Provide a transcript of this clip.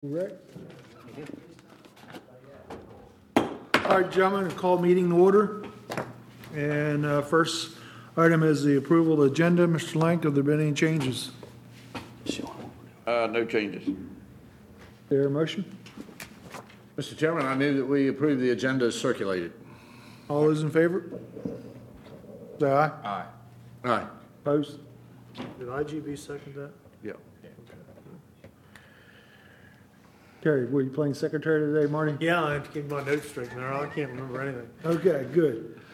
Correct. All right, gentlemen, I'll call meeting to order. And first item is the approval of the agenda. Mr. Lank, have there been any changes? No changes. There a motion? Mr. Chairman, I move that we approve the agenda as circulated. All those in favor? Say aye. Aye. Aye. Opposed? Did IGB second that? Yeah. Terry, were you playing secretary today, Marty? Yeah, I have to keep my notes straight, man. I can't remember anything. Okay, good.